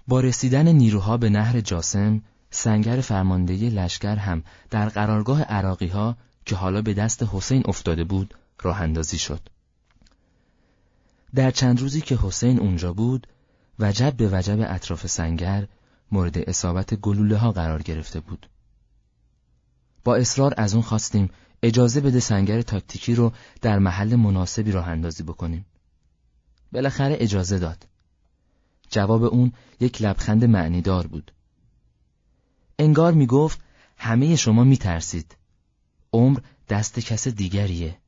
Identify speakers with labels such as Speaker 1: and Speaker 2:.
Speaker 1: با رسیدن نیروها به نهر جاسم، سنگر فرمانده لشکر هم در قرارگاه عراقی‌ها که حالا به دست حسین افتاده بود راه اندازی شد. در چند روزی که حسین اونجا بود، وجب به وجب اطراف سنگر مورد اصابت گلوله‌ها قرار گرفته بود. با اصرار از اون خواستیم اجازه بده سنگر تاکتیکی رو در محل مناسبی راه اندازی بکنیم. بالاخره اجازه داد. جواب اون یک لبخند معنیدار بود. انگار میگفت همه شما میترسید. عمر دست کس دیگریه.